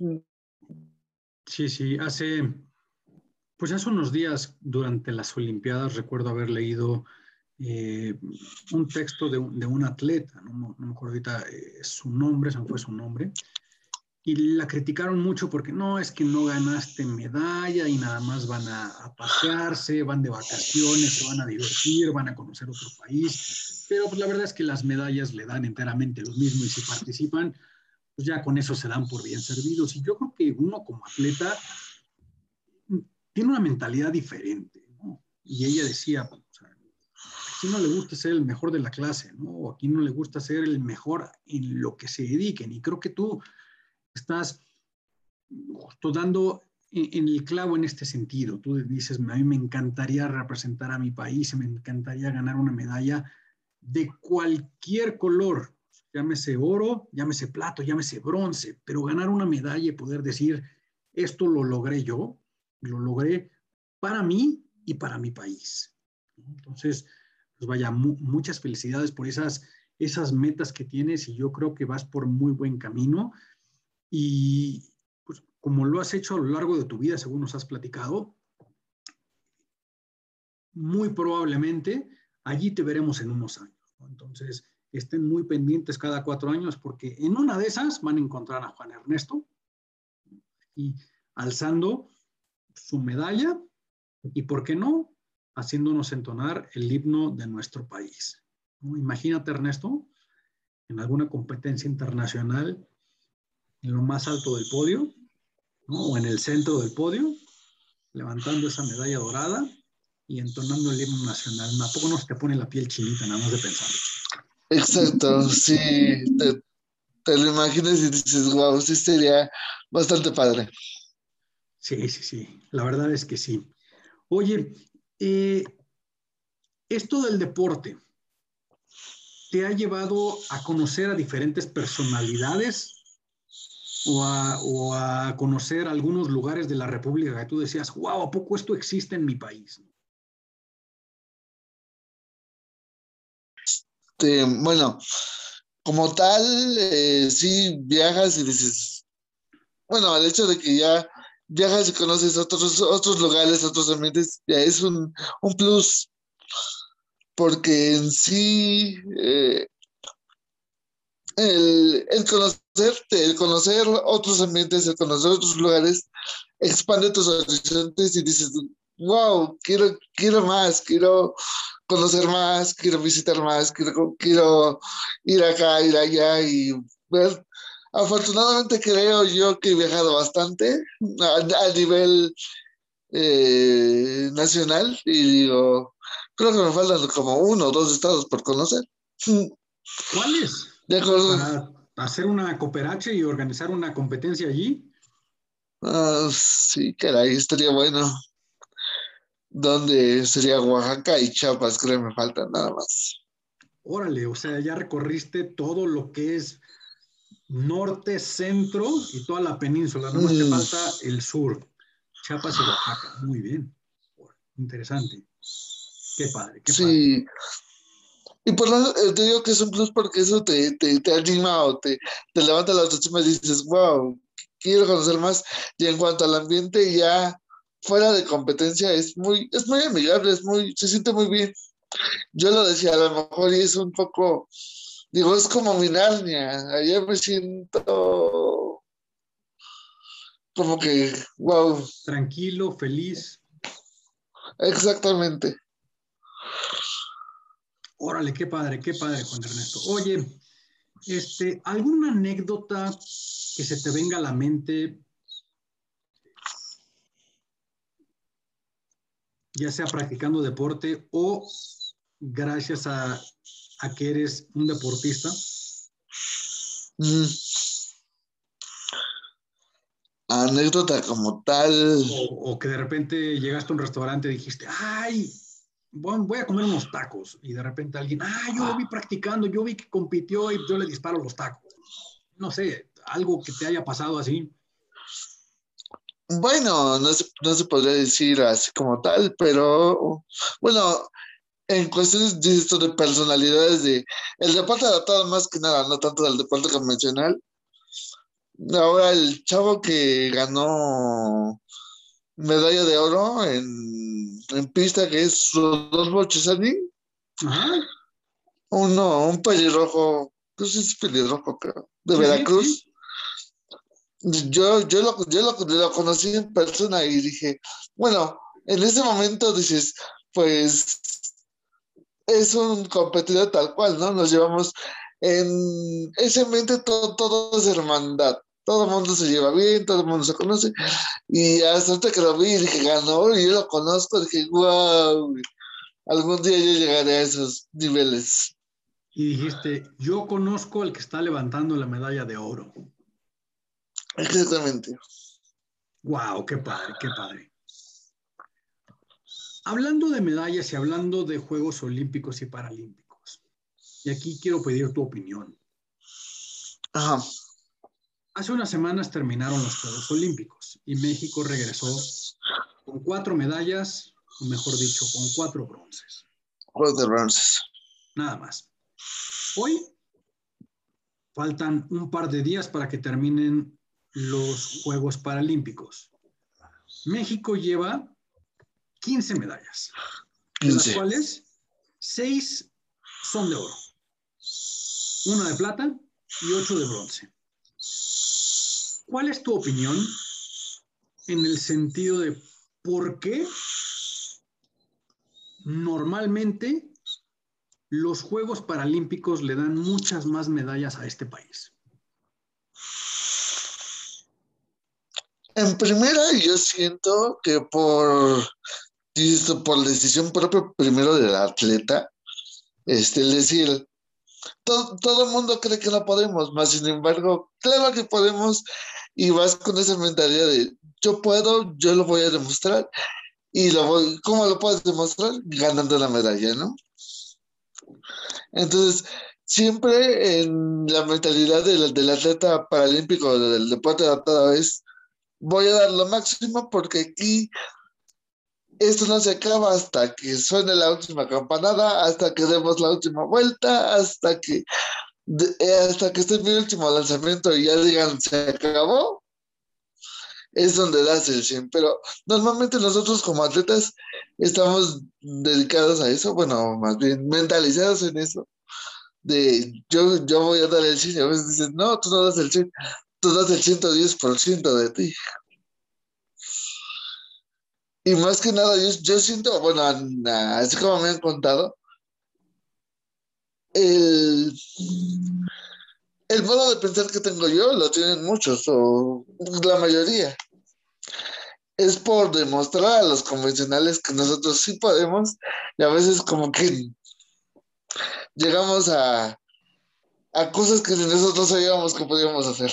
Sí, sí, hace, pues hace unos días durante las Olimpiadas recuerdo haber leído eh, un texto de, un- de un atleta, no, no me acuerdo ahorita eh, su nombre, se me fue su nombre, y la criticaron mucho porque no, es que no ganaste medalla y nada más van a, a pasearse, van de vacaciones, se van a divertir, van a conocer otro país, pero pues la verdad es que las medallas le dan enteramente lo mismo y si participan, pues ya con eso se dan por bien servidos. Y yo creo que uno como atleta mm, tiene una mentalidad diferente, ¿no? Y ella decía, o sea, aquí no le gusta ser el mejor de la clase, ¿no? O aquí no le gusta ser el mejor en lo que se dediquen. Y creo que tú estás justo dando en, en el clavo en este sentido. Tú dices, a mí me encantaría representar a mi país, me encantaría ganar una medalla de cualquier color, llámese oro, llámese plato, llámese bronce, pero ganar una medalla y poder decir, esto lo logré yo, lo logré para mí y para mi país. Entonces, pues vaya, mu muchas felicidades por esas, esas metas que tienes y yo creo que vas por muy buen camino y pues como lo has hecho a lo largo de tu vida, según nos has platicado, muy probablemente allí te veremos en unos años, ¿no? Entonces, estén muy pendientes cada cuatro años porque en una de esas van a encontrar a Juan Ernesto y alzando su medalla y, ¿por qué no?, haciéndonos entonar el himno de nuestro país, ¿no? Imagínate, Ernesto, en alguna competencia internacional, en lo más alto del podio, ¿no?, o en el centro del podio, levantando esa medalla dorada y entonando el himno nacional. ¿A poco no se te pone la piel chinita nada más de pensarlo? Exacto, sí, te, te lo imaginas y dices, wow, sí sería bastante padre. Sí, sí, sí, la verdad es que sí. Oye, eh, esto del deporte, ¿te ha llevado a conocer a diferentes personalidades o a, o a conocer algunos lugares de la República que tú decías, wow, ¿a poco esto existe en mi país? Te- bueno, como tal, eh, sí viajas y dices, bueno, el hecho de que ya viajas y conoces otros, otros lugares, otros ambientes, ya es un, un plus, porque en sí, eh, el, el conocerte, el conocer otros ambientes, el conocer otros lugares, expande tus horizontes y dices, wow, quiero, quiero más, quiero conocer más, quiero visitar más, quiero, quiero ir acá, ir allá y ver. Afortunadamente creo yo que he viajado bastante a, a nivel eh, nacional y digo, creo que me faltan como uno o dos estados por conocer. ¿Cuáles? De acuerdo. Para hacer una cooperacha y organizar una competencia allí. Ah, sí, caray, estaría bueno. ¿Dónde sería Oaxaca y Chiapas? Creo que me faltan nada más. Órale, o sea, ya recorriste todo lo que es norte, centro y toda la península. Nada más te Mm, falta el sur, Chiapas y Oaxaca. Muy bien. Interesante. Qué padre, qué padre. sí, y por lo eh, te digo que es un plus porque eso te, te, te anima o te, te levanta la autoestima y dices, wow, quiero conocer más. Y en cuanto al ambiente, ya fuera de competencia, es muy, es muy amigable, es muy, se siente muy bien. Yo lo decía, a lo mejor y es un poco, digo, es como mi Narnia. Allá me siento como que, wow, Tranquilo, feliz. exactamente. Órale, qué padre, qué padre, Juan Ernesto. Oye, este, ¿alguna anécdota que se te venga a la mente, ya sea practicando deporte o gracias a, a que eres un deportista? Mm, anécdota como tal. O, o que de repente llegaste a un restaurante y dijiste, ay, bueno, voy a comer unos tacos y de repente alguien, ah, yo lo vi practicando, yo vi que compitió y yo le disparo los tacos. No sé, algo que te haya pasado así. Bueno, no se, no se podría decir así como tal, pero bueno, en cuestiones de esto de personalidades de el deporte adaptado más que nada, no tanto del deporte convencional. Ahora el chavo que ganó medalla de oro en, en pista, que es Rodolfo Chesani, Ajá. uno, un pelirrojo, no sé si es pelirrojo, creo, de Sí, sí, Veracruz. sí. Yo, yo, lo, yo lo, lo conocí en persona y dije, bueno, en ese momento dices, pues es un competidor tal cual, ¿no? Nos llevamos en ese mente todo, todo es hermandad. Todo el mundo se lleva bien, todo el mundo se conoce. Y hasta ahorita que lo vi, dije, ganó, y yo lo conozco, dije, wow, algún día yo llegaré a esos niveles. Y dijiste, yo conozco al que está levantando la medalla de oro. Exactamente. Wow, qué padre, qué padre. Hablando de medallas y hablando de Juegos Olímpicos y Paralímpicos, y aquí quiero pedir tu opinión. Ajá. Hace unas semanas terminaron los Juegos Olímpicos y México regresó con cuatro medallas, o mejor dicho, con cuatro bronces. Juegos de bronces. Nada más. Hoy faltan un par de días para que terminen los Juegos Paralímpicos. México lleva quince medallas, de las quince. cuales seis son de oro, una de plata y ocho de bronce. ¿Cuál es tu opinión en el sentido de por qué normalmente los Juegos Paralímpicos le dan muchas más medallas a este país? En primera, yo siento que por, por decisión propia, primero del atleta, este, es decir, todo, todo el mundo cree que no podemos, más sin embargo, claro que podemos, y vas con esa mentalidad de yo puedo, yo lo voy a demostrar, y lo voy, ¿cómo lo puedes demostrar? Ganando la medalla, ¿no? Entonces, siempre en la mentalidad del, del atleta paralímpico, del deporte adaptado, es voy a dar lo máximo porque aquí esto no se acaba hasta que suene la última campanada, hasta que demos la última vuelta, hasta que, de, hasta que esté mi último lanzamiento y ya digan se acabó, es donde das el cien. Pero normalmente nosotros como atletas estamos dedicados a eso, bueno, más bien mentalizados en eso, de yo, yo voy a dar el cien, y a veces dicen, no, tú no das el cien, tú das el ciento diez por ciento de ti. Y más que nada, yo, yo siento, bueno, así como me han contado, el, el modo de pensar que tengo yo lo tienen muchos, o la mayoría. Es por demostrar a los convencionales que nosotros sí podemos, y a veces como que llegamos a, a cosas que nosotros no sabíamos que podíamos hacer.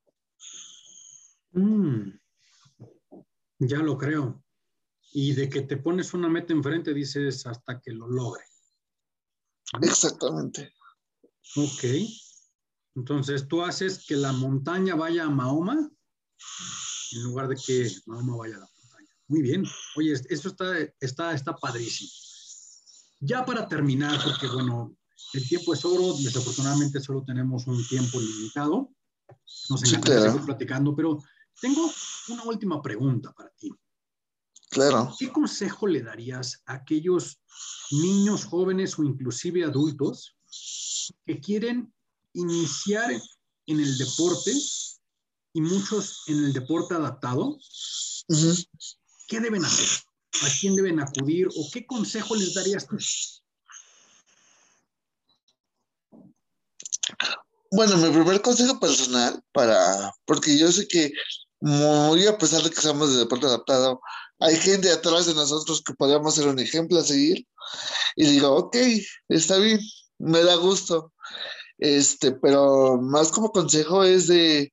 Mm, ya lo creo. Y de que te pones una meta enfrente, dices hasta que lo logre. ¿Mm? Exactamente. Ok. Entonces tú haces que la montaña vaya a Mahoma en lugar de que Mahoma vaya a la montaña. Muy bien. Oye, esto está, está, está padrísimo. Ya para terminar, porque bueno, el tiempo es oro, desafortunadamente solo tenemos un tiempo limitado. Nos Sí, encantaría claro, seguir platicando, pero tengo una última pregunta para ti. claro. ¿Qué consejo le darías a aquellos niños, jóvenes o inclusive adultos que quieren iniciar en el deporte y muchos en el deporte adaptado? Uh-huh. ¿Qué deben hacer? ¿A quién deben acudir? ¿O qué consejo les darías tú? Bueno, mi primer consejo personal para, porque yo sé que muy a pesar de que seamos de deporte adaptado, hay gente atrás de nosotros que podríamos ser un ejemplo a seguir. Y digo, ok, está bien, me da gusto. Este, pero más como consejo es de,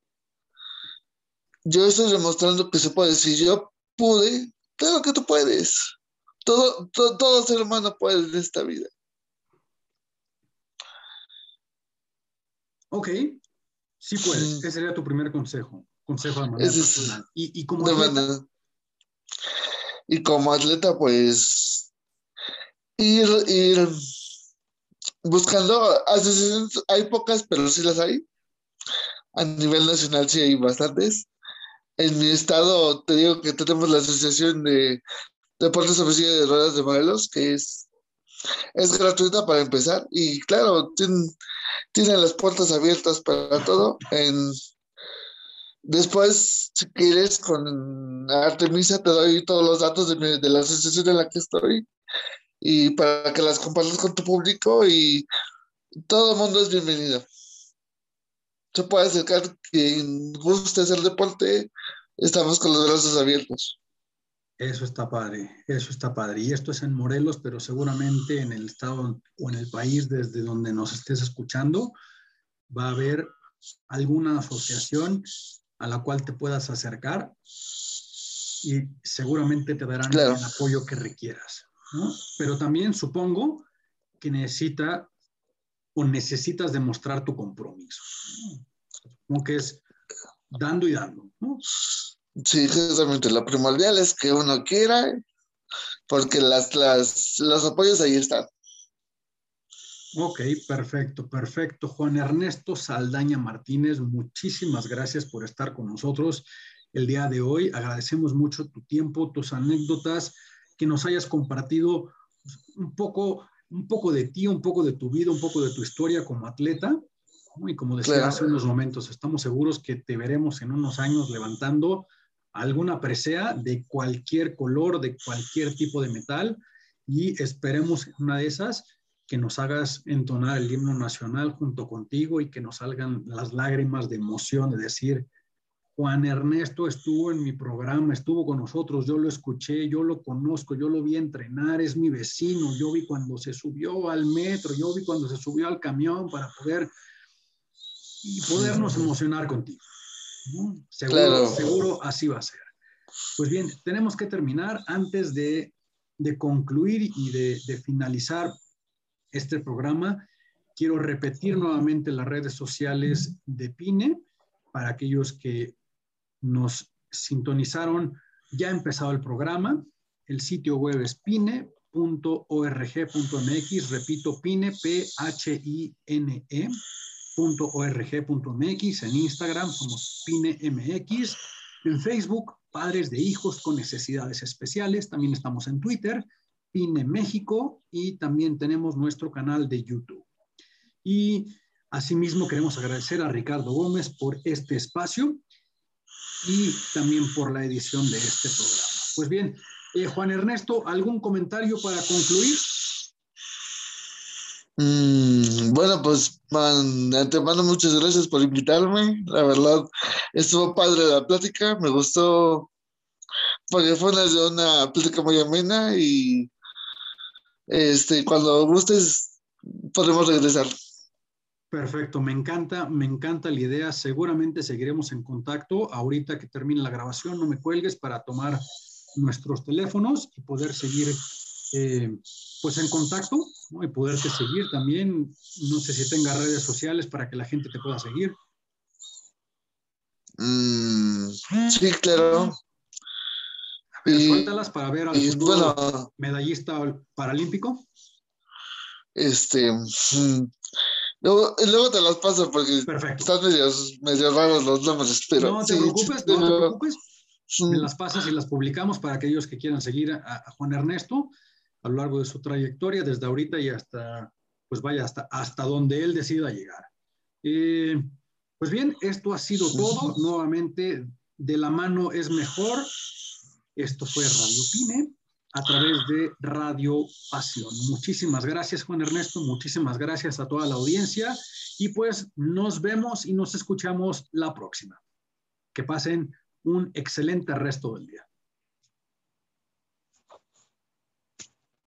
yo estoy demostrando que se puede. Si yo pude, claro que tú puedes. todo, todo, todo ser humano puede en esta vida. Ok, sí puedes. Ese sería tu primer consejo. Consejo de manera Ese personal. es, Y, y como de atleta, manera, y como atleta, pues, ir, ir buscando asociaciones, hay pocas, pero sí las hay. A nivel nacional sí hay bastantes. En mi estado, te digo que tenemos la Asociación de Deportes Oficiales de Ruedas de Morelos, que es, es gratuita para empezar. Y claro, tienen, tienen las puertas abiertas para todo. En, después, si quieres, con Artemisa te doy todos los datos de, mi- de la asociación en la que estoy y para que las compartas con tu público y todo el mundo es bienvenido. Se puede acercar quien guste hacer deporte, estamos con los brazos abiertos. eso está padre, eso está padre. Y esto es en Morelos, pero seguramente en el estado o en el país desde donde nos estés escuchando, va a haber alguna asociación a la cual te puedas acercar y seguramente te darán Claro, el apoyo que requieras, ¿no? Pero también supongo que necesita o necesitas demostrar tu compromiso, ¿no? Como que es dando y dando, ¿no? sí, justamente lo primordial es que uno quiera, porque las, las, los apoyos ahí están. Ok, perfecto, perfecto. Juan Ernesto Saldaña Martínez, muchísimas gracias por estar con nosotros el día de hoy. Agradecemos mucho tu tiempo, tus anécdotas, que nos hayas compartido un poco, un poco de ti, un poco de tu vida, un poco de tu historia como atleta, ¿no? Y como decía Claro, hace unos momentos, estamos seguros que te veremos en unos años levantando alguna presea de cualquier color, de cualquier tipo de metal, y esperemos una de esas que nos hagas entonar el himno nacional junto contigo y que nos salgan las lágrimas de emoción de decir, Juan Ernesto estuvo en mi programa, estuvo con nosotros, yo lo escuché, yo lo conozco, yo lo vi entrenar, es mi vecino, yo vi cuando se subió al metro, yo vi cuando se subió al camión para poder y podernos emocionar contigo, ¿no? Seguro, claro. seguro así va a ser. Pues bien, tenemos que terminar antes de, de concluir y de, de finalizar este programa. Quiero repetir nuevamente las redes sociales de Pine para aquellos que nos sintonizaron. Ya ha empezado el programa. El sitio web es pine punto org punto mx. Repito, pine, P H I N E, punto org punto mx. En Instagram somos PineMX. En Facebook, Padres de Hijos con Necesidades Especiales. También estamos en Twitter, Pine México, y también tenemos nuestro canal de YouTube. Y asimismo queremos agradecer a Ricardo Gómez por este espacio y también por la edición de este programa. Pues bien, eh, Juan Ernesto, ¿algún comentario para concluir? Mm, bueno, pues man, de antemano muchas gracias por invitarme. La verdad, estuvo padre la plática, me gustó porque fue una, una plática muy amena y este, cuando gustes podemos regresar. Perfecto, me encanta, me encanta la idea. Seguramente seguiremos en contacto. Ahorita que termine la grabación, no me cuelgues para tomar nuestros teléfonos y poder seguir eh, pues en contacto, ¿no? Y poderte seguir también. No sé si tenga redes sociales para que la gente te pueda seguir. Mm, sí, claro. A ver, Y, suéltalas para ver al y bueno, futuro medallista paralímpico. este, mm, luego, luego te las paso porque Perfecto. están medios, medio raros los nombres, pero No te sí, sí preocupes, no te tengo. preocupes. Me Mm, las pasas y las publicamos para aquellos que quieran seguir a, a Juan Ernesto a lo largo de su trayectoria, desde ahorita y hasta, pues vaya, hasta, hasta donde él decida llegar. Eh, pues bien, esto ha sido todo. Nuevamente, de la mano es mejor. Esto fue Radio Pine a través de Radio Pasión. Muchísimas gracias, Juan Ernesto. Muchísimas gracias a toda la audiencia. Y pues nos vemos y nos escuchamos la próxima. Que pasen un excelente resto del día.